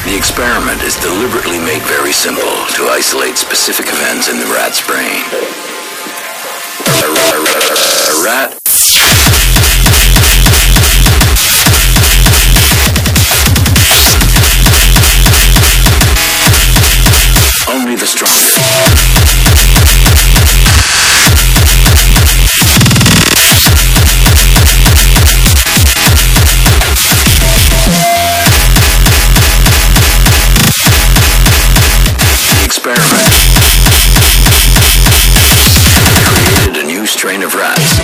The experiment is deliberately made very simple to isolate specific events in the rat's brain. A rat only the strongest. Created a new strain of rats.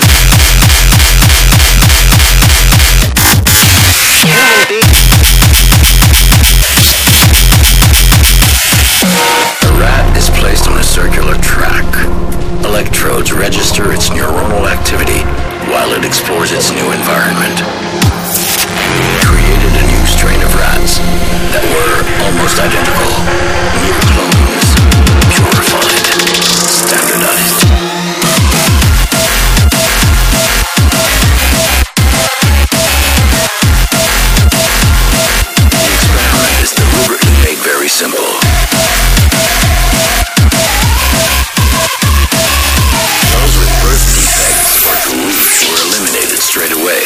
A rat is placed on a circular track. Electrodes register its neuronal activity while it explores its new environment. Created a new strain of rats that were almost identical. New clones, purified, standardized. The experiment is deliberately made very simple. Those with birth defects or deletions were eliminated straight away.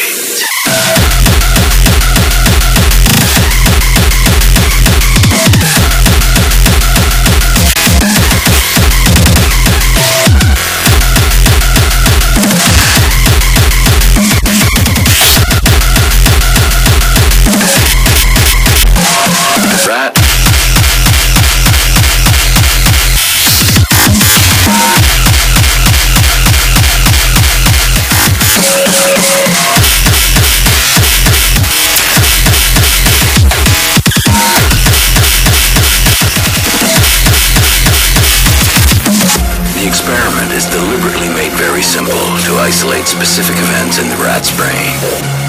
Rat. The experiment is deliberately made very simple to isolate specific events in the rat's brain.